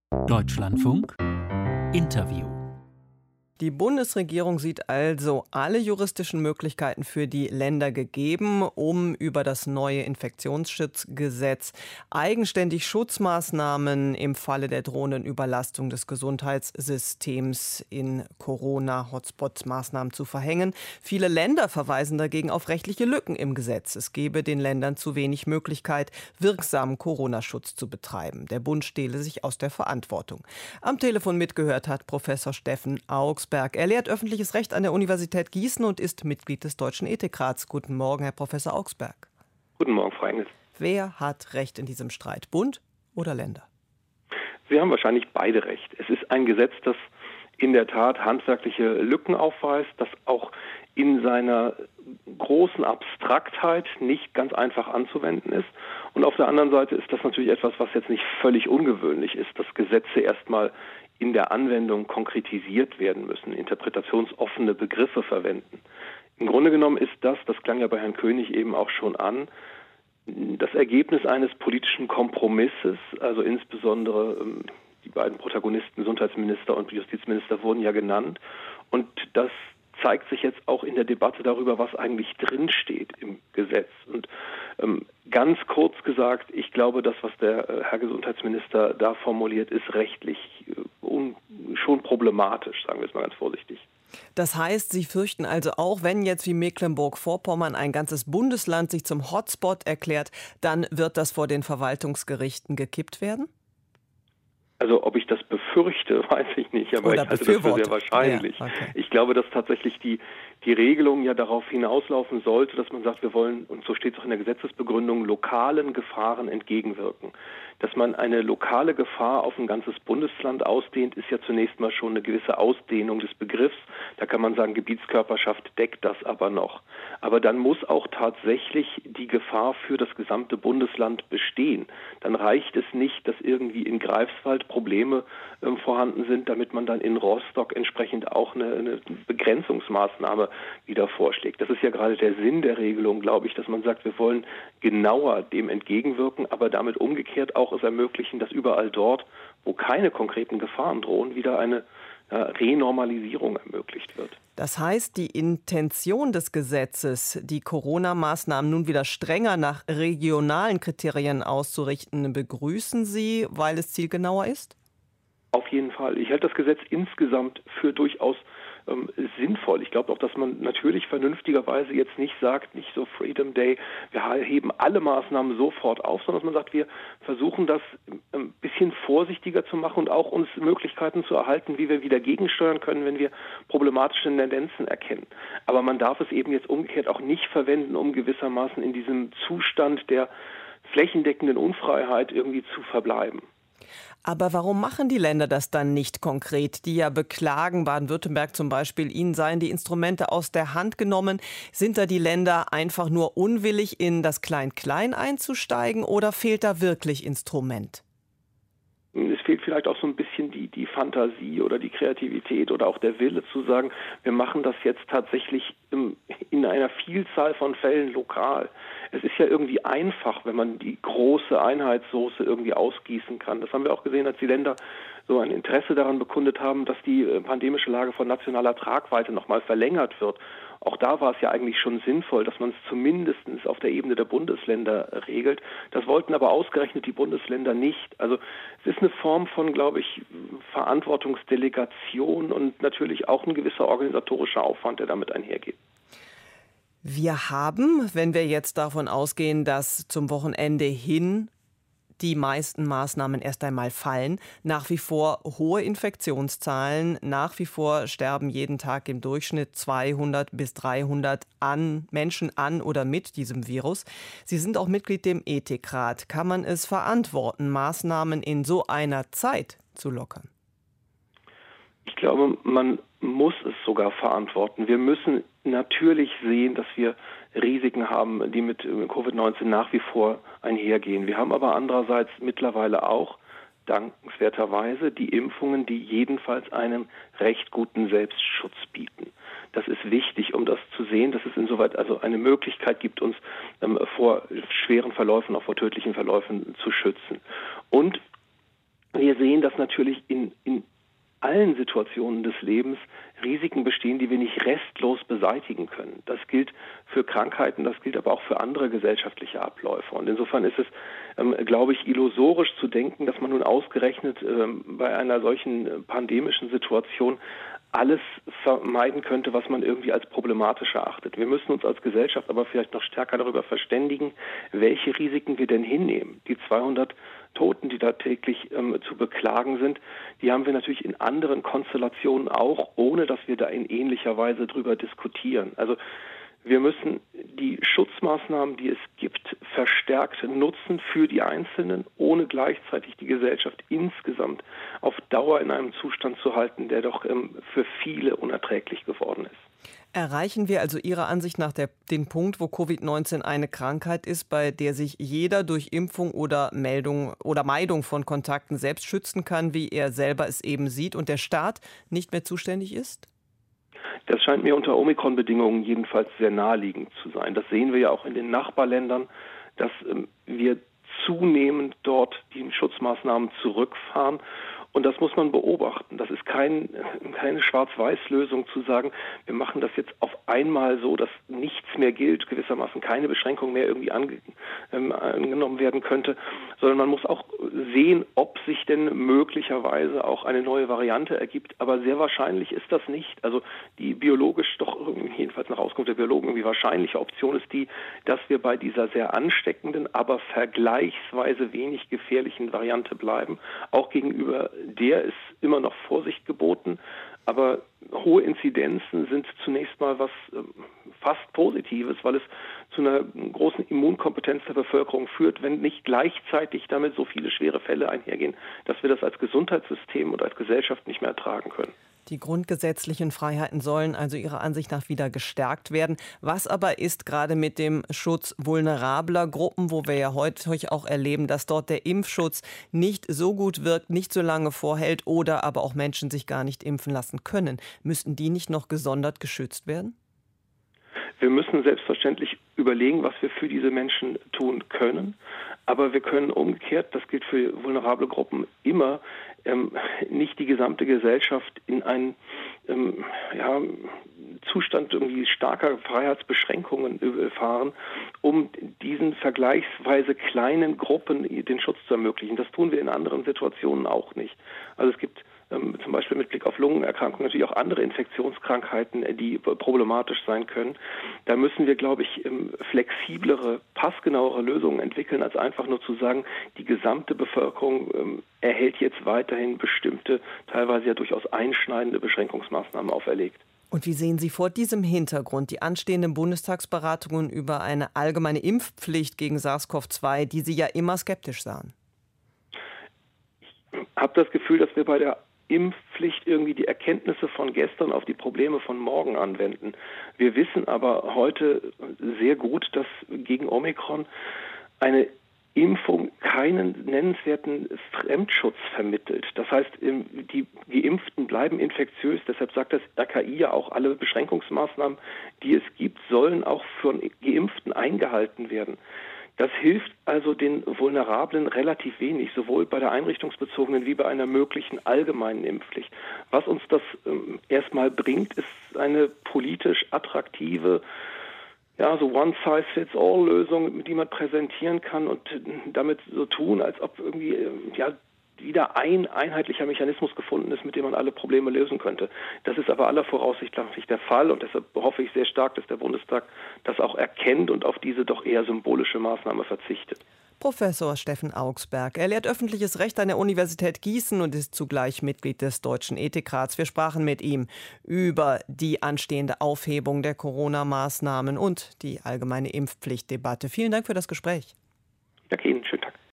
Deutschlandfunk Interview. Die Bundesregierung sieht also alle juristischen Möglichkeiten für die Länder gegeben, um über das neue Infektionsschutzgesetz eigenständig Schutzmaßnahmen im Falle der drohenden Überlastung des Gesundheitssystems in Corona-Hotspot-Maßnahmen zu verhängen. Viele Länder verweisen dagegen auf rechtliche Lücken im Gesetz. Es gebe den Ländern zu wenig Möglichkeit, wirksamen Corona-Schutz zu betreiben. Der Bund stehle sich aus der Verantwortung. Am Telefon mitgehört hat Professor Steffen Augsberg. Er lehrt öffentliches Recht an der Universität Gießen und ist Mitglied des Deutschen Ethikrats. Guten Morgen, Herr Professor Augsberg. Guten Morgen, Frau Engels. Wer hat Recht in diesem Streit, Bund oder Länder? Sie haben wahrscheinlich beide recht. Es ist ein Gesetz, das in der Tat handwerkliche Lücken aufweist, das auch in seiner großen Abstraktheit nicht ganz einfach anzuwenden ist. Und auf der anderen Seite ist das natürlich etwas, was jetzt nicht völlig ungewöhnlich ist, dass Gesetze erstmal in der Anwendung konkretisiert werden müssen, interpretationsoffene Begriffe verwenden. Im Grunde genommen ist das klang ja bei Herrn König eben auch schon an, das Ergebnis eines politischen Kompromisses, also insbesondere die beiden Protagonisten, Gesundheitsminister und Justizminister, wurden ja genannt. Und das zeigt sich jetzt auch in der Debatte darüber, was eigentlich drinsteht im Gesetz. Und ganz kurz gesagt, ich glaube, das, was der Herr Gesundheitsminister da formuliert, ist rechtlich schon problematisch, sagen wir es mal ganz vorsichtig. Das heißt, Sie fürchten also auch, wenn jetzt wie Mecklenburg-Vorpommern ein ganzes Bundesland sich zum Hotspot erklärt, dann wird das vor den Verwaltungsgerichten gekippt werden? Also ob ich das befürchte, weiß ich nicht, aber Oder ich halte das für sehr wahrscheinlich. Ja, okay. Ich glaube, dass tatsächlich die Regelung ja darauf hinauslaufen sollte, dass man sagt, wir wollen, und so steht es auch in der Gesetzesbegründung, lokalen Gefahren entgegenwirken. Dass man eine lokale Gefahr auf ein ganzes Bundesland ausdehnt, ist ja zunächst mal schon eine gewisse Ausdehnung des Begriffs. Da kann man sagen, Gebietskörperschaft deckt das aber noch. Aber dann muss auch tatsächlich die Gefahr für das gesamte Bundesland bestehen. Dann reicht es nicht, dass irgendwie in Greifswald Probleme vorhanden sind, damit man dann in Rostock entsprechend auch eine Begrenzungsmaßnahme wieder vorschlägt. Das ist ja gerade der Sinn der Regelung, glaube ich, dass man sagt, wir wollen genauer dem entgegenwirken, aber damit umgekehrt auch es ermöglichen, dass überall dort, wo keine konkreten Gefahren drohen, wieder eine Renormalisierung ermöglicht wird. Das heißt, die Intention des Gesetzes, die Corona-Maßnahmen nun wieder strenger nach regionalen Kriterien auszurichten, begrüßen Sie, weil es zielgenauer ist? Auf jeden Fall. Ich halte das Gesetz insgesamt für durchaus sinnvoll. Ich glaube auch, dass man natürlich vernünftigerweise jetzt nicht sagt, nicht so Freedom Day, wir heben alle Maßnahmen sofort auf, sondern dass man sagt, wir versuchen das ein bisschen vorsichtiger zu machen und auch uns Möglichkeiten zu erhalten, wie wir wieder gegensteuern können, wenn wir problematische Tendenzen erkennen. Aber man darf es eben jetzt umgekehrt auch nicht verwenden, um gewissermaßen in diesem Zustand der flächendeckenden Unfreiheit irgendwie zu verbleiben. Aber warum machen die Länder das dann nicht konkret? Die ja beklagen, Baden-Württemberg zum Beispiel, ihnen seien die Instrumente aus der Hand genommen. Sind da die Länder einfach nur unwillig, in das Klein-Klein einzusteigen oder fehlt da wirklich Instrument? Es fehlt vielleicht auch so ein bisschen die Fantasie oder die Kreativität oder auch der Wille zu sagen, wir machen das jetzt tatsächlich in einer Vielzahl von Fällen lokal. Es ist ja irgendwie einfach, wenn man die große Einheitssoße irgendwie ausgießen kann. Das haben wir auch gesehen, als die Länder so ein Interesse daran bekundet haben, dass die pandemische Lage von nationaler Tragweite nochmal verlängert wird. Auch da war es ja eigentlich schon sinnvoll, dass man es zumindest auf der Ebene der Bundesländer regelt. Das wollten aber ausgerechnet die Bundesländer nicht. Also es ist eine Form von, glaube ich, Verantwortungsdelegation und natürlich auch ein gewisser organisatorischer Aufwand, der damit einhergeht. Wir haben, wenn wir jetzt davon ausgehen, dass zum Wochenende hin die meisten Maßnahmen erst einmal fallen, nach wie vor hohe Infektionszahlen, nach wie vor sterben jeden Tag im Durchschnitt 200 bis 300 Menschen an oder mit diesem Virus. Sie sind auch Mitglied im Ethikrat. Kann man es verantworten, Maßnahmen in so einer Zeit zu lockern? Ich glaube, man muss es sogar verantworten. Wir müssen natürlich sehen, dass wir Risiken haben, die mit Covid-19 nach wie vor einhergehen. Wir haben aber andererseits mittlerweile auch, dankenswerterweise, die Impfungen, die jedenfalls einen recht guten Selbstschutz bieten. Das ist wichtig, um das zu sehen, dass es insoweit also eine Möglichkeit gibt, uns vor schweren Verläufen, auch vor tödlichen Verläufen zu schützen. Und Wir sehen, dass natürlich in allen Situationen des Lebens Risiken bestehen, die wir nicht restlos beseitigen können. Das gilt für Krankheiten, das gilt aber auch für andere gesellschaftliche Abläufe. Und insofern ist es, glaube ich, illusorisch zu denken, dass man nun ausgerechnet bei einer solchen pandemischen Situation alles vermeiden könnte, was man irgendwie als problematisch erachtet. Wir müssen uns als Gesellschaft aber vielleicht noch stärker darüber verständigen, welche Risiken wir denn hinnehmen. Die 200 Toten, die da täglich zu beklagen sind, die haben wir natürlich in anderen Konstellationen auch, ohne dass wir da in ähnlicher Weise drüber diskutieren. Also wir müssen die Schutzmaßnahmen, die es gibt, verstärkt nutzen für die Einzelnen, ohne gleichzeitig die Gesellschaft insgesamt auf Dauer in einem Zustand zu halten, der doch für viele unerträglich geworden ist. Erreichen wir also Ihrer Ansicht nach den Punkt, wo Covid-19 eine Krankheit ist, bei der sich jeder durch Impfung oder Meidung von Kontakten selbst schützen kann, wie er selber es eben sieht, und der Staat nicht mehr zuständig ist? Das scheint mir unter Omikron-Bedingungen jedenfalls sehr naheliegend zu sein. Das sehen wir ja auch in den Nachbarländern, dass wir zunehmend dort die Schutzmaßnahmen zurückfahren. Und das muss man beobachten. Das ist keine Schwarz-Weiß-Lösung zu sagen, wir machen das jetzt auf einmal so, dass nichts mehr gilt, gewissermaßen keine Beschränkung mehr irgendwie angenommen werden könnte, sondern man muss auch sehen, ob sich denn möglicherweise auch eine neue Variante ergibt. Aber sehr wahrscheinlich ist das nicht. Also die biologisch doch jedenfalls nach Auskunft der Biologen irgendwie wahrscheinliche Option ist die, dass wir bei dieser sehr ansteckenden, aber vergleichsweise wenig gefährlichen Variante bleiben, auch gegenüber der ist immer noch Vorsicht geboten, aber hohe Inzidenzen sind zunächst mal was fast Positives, weil es zu einer großen Immunkompetenz der Bevölkerung führt, wenn nicht gleichzeitig damit so viele schwere Fälle einhergehen, dass wir das als Gesundheitssystem und als Gesellschaft nicht mehr ertragen können. Die grundgesetzlichen Freiheiten sollen also Ihrer Ansicht nach wieder gestärkt werden. Was aber ist gerade mit dem Schutz vulnerabler Gruppen, wo wir ja heute auch erleben, dass dort der Impfschutz nicht so gut wirkt, nicht so lange vorhält oder aber auch Menschen sich gar nicht impfen lassen können? Müssten die nicht noch gesondert geschützt werden? Wir müssen selbstverständlich überlegen, was wir für diese Menschen tun können. Aber wir können umgekehrt, das gilt für vulnerable Gruppen immer, nicht die gesamte Gesellschaft in einen Zustand irgendwie starker Freiheitsbeschränkungen fahren, um diesen vergleichsweise kleinen Gruppen den Schutz zu ermöglichen. Das tun wir in anderen Situationen auch nicht. Also es gibt zum Beispiel mit Blick auf Lungenerkrankungen natürlich auch andere Infektionskrankheiten, die problematisch sein können. Da müssen wir, glaube ich, flexiblere, passgenauere Lösungen entwickeln, als einfach nur zu sagen, die gesamte Bevölkerung erhält jetzt weiterhin bestimmte, teilweise ja durchaus einschneidende Beschränkungsmaßnahmen auferlegt. Und wie sehen Sie vor diesem Hintergrund die anstehenden Bundestagsberatungen über eine allgemeine Impfpflicht gegen SARS-CoV-2, die Sie ja immer skeptisch sahen? Ich habe das Gefühl, dass wir bei der Impfpflicht irgendwie die Erkenntnisse von gestern auf die Probleme von morgen anwenden. Wir wissen aber heute sehr gut, dass gegen Omikron eine Impfung keinen nennenswerten Fremdschutz vermittelt. Das heißt, die Geimpften bleiben infektiös. Deshalb sagt das RKI ja auch, alle Beschränkungsmaßnahmen, die es gibt, sollen auch von Geimpften eingehalten werden. Das hilft also den Vulnerablen relativ wenig, sowohl bei der einrichtungsbezogenen wie bei einer möglichen allgemeinen Impfpflicht. Was uns das erstmal bringt, ist eine politisch attraktive, so One-Size-Fits-All-Lösung, die man präsentieren kann und damit so tun, als ob irgendwie wieder ein einheitlicher Mechanismus gefunden ist, mit dem man alle Probleme lösen könnte. Das ist aber aller Voraussicht nach nicht der Fall und deshalb hoffe ich sehr stark, dass der Bundestag das auch erkennt und auf diese doch eher symbolische Maßnahme verzichtet. Professor Steffen Augsberg. Er lehrt öffentliches Recht an der Universität Gießen und ist zugleich Mitglied des Deutschen Ethikrats. Wir sprachen mit ihm über die anstehende Aufhebung der Corona-Maßnahmen und die allgemeine Impfpflichtdebatte. Vielen Dank für das Gespräch. Danke Ihnen, schönen Tag.